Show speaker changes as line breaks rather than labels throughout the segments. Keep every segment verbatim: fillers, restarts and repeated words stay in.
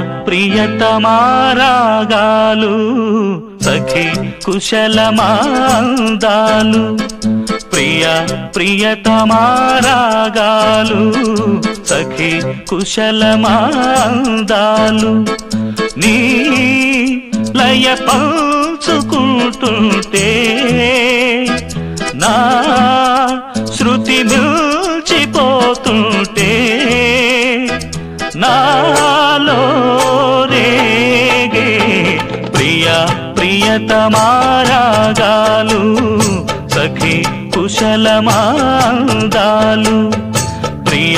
ప్రియతమారాగాలు సఖి కుశలమాందాలు ప్రియ ప్రియతమారాగాలు సఖి కుశలమాందాలు నీ లయ పంచుకుంటుంటే నా శృతి మిల్చిపోతుంటే నాలో రేగే ప్రియ ప్రియతమారాగాలు సఖి కుశలమాందాలు ప్రియ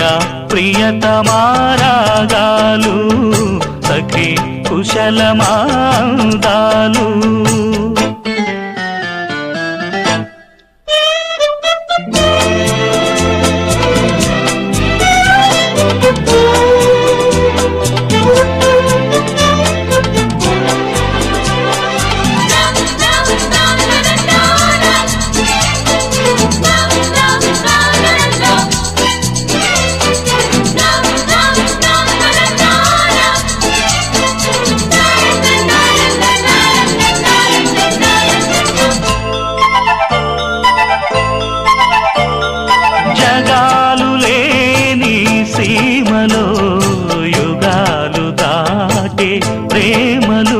ప్రియతమారాగాలు సఖి కుశలమాందాలు జగాలు లేని సీమలో యుగాలు దాటే ప్రేమలు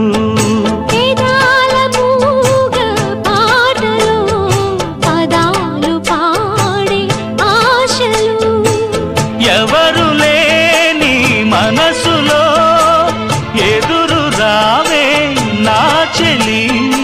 ఎవరు లేని మనసులో ఎదురు రావే నా చెలి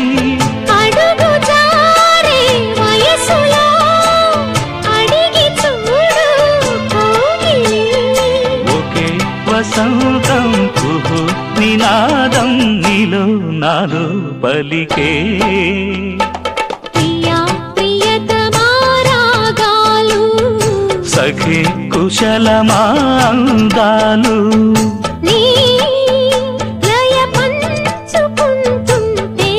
వసంతం కుహు నినాదం నీలో నాలో పలికే
ప్రియా ప్రియతమారాగాలు
సఖి కుశలమాందాలు
నీ లయ పంచుకుంటుంటే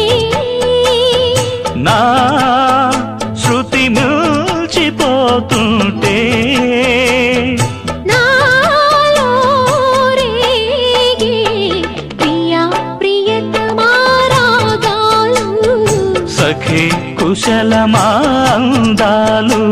నా శృతి మిల్చిపోతుంటే సఖి కుశలమాందాలు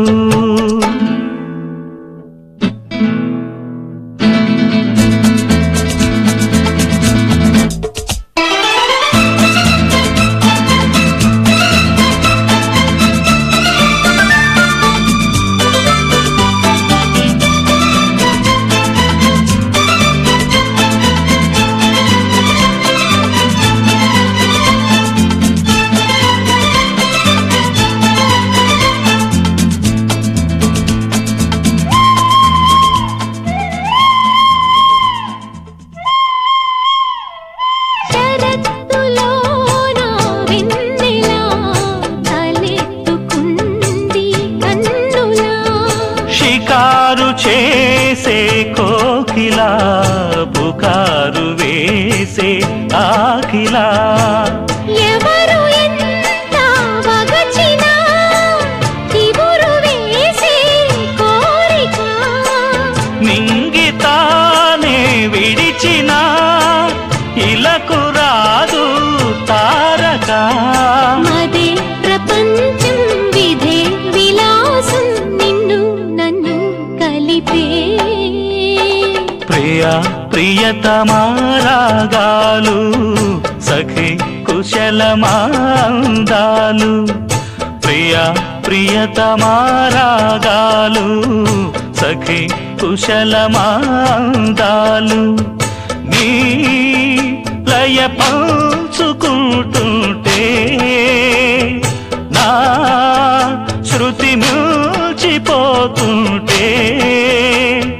షికారు చేసే కోకిలా పుకారు వేసే ఆకిలా
ఎవరు ఎంత వగచినా తిబురు వేసే కోరిక
నింగితానే విడిచిన ఇలకు రాదు తారక
మదే ప్రపంచం విధే విలాసం నిన్ను నన్ను కలిపే
ప్రియ ప్రియతమారాగాలు సఖి కుశలమాందాలు ప్రియ ప్రియతమారాగాలు సఖి కుశలమాందాలు నీ లయ పంచుకుంటుంటే నా శృతి మిల్చిపోతుంటే